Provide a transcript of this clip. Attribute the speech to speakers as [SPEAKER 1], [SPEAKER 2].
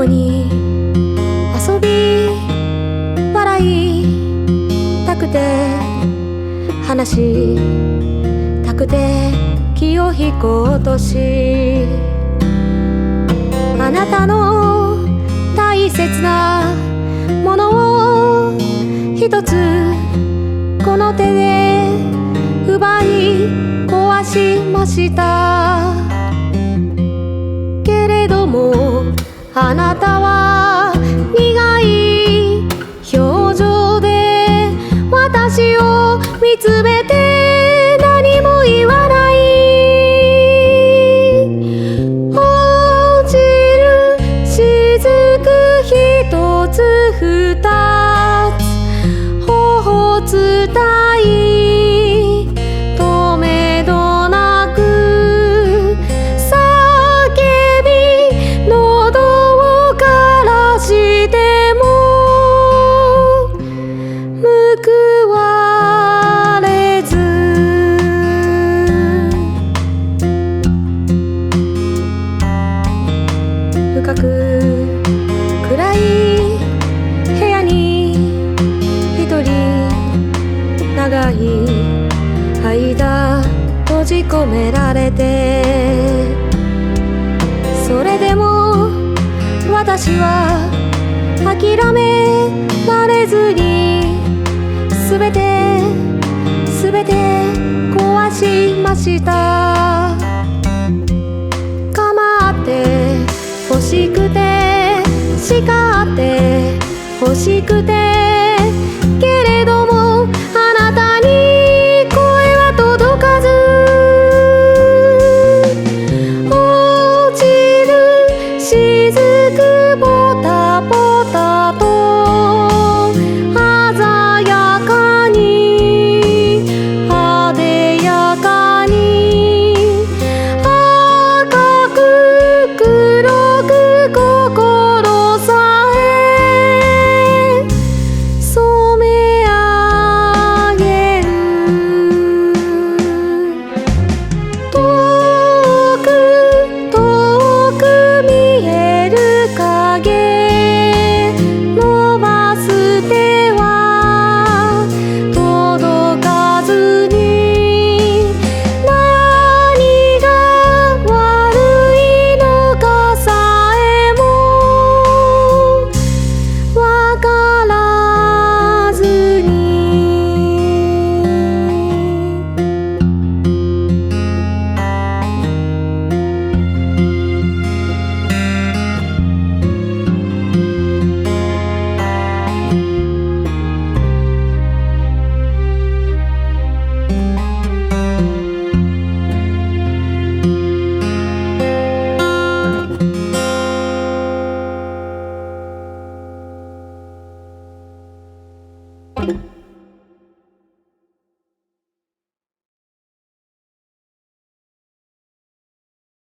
[SPEAKER 1] 共に遊び笑いたくて話したくて気を引こうとし、あなたの大切なものを一つこの手で奪い壊しました。けれどもあなたは苦い表情で私を見つめて何も言わない。落ちる雫一つ二つ頬伝い止めどなく叫び喉を枯らしても報われず、深く暗い部屋に一人長い間閉じ込められて、それでも私は諦められずに全て壊しました。構って欲しくて叱って欲しくて、けれどもあなたに声は届かず、落ちる雫ポタポタと鮮やかに艶やかに赤く黒く心さえ染め上げる。遠く見える影伸ばす手は届かずに、何が悪いのかさえもわからずに。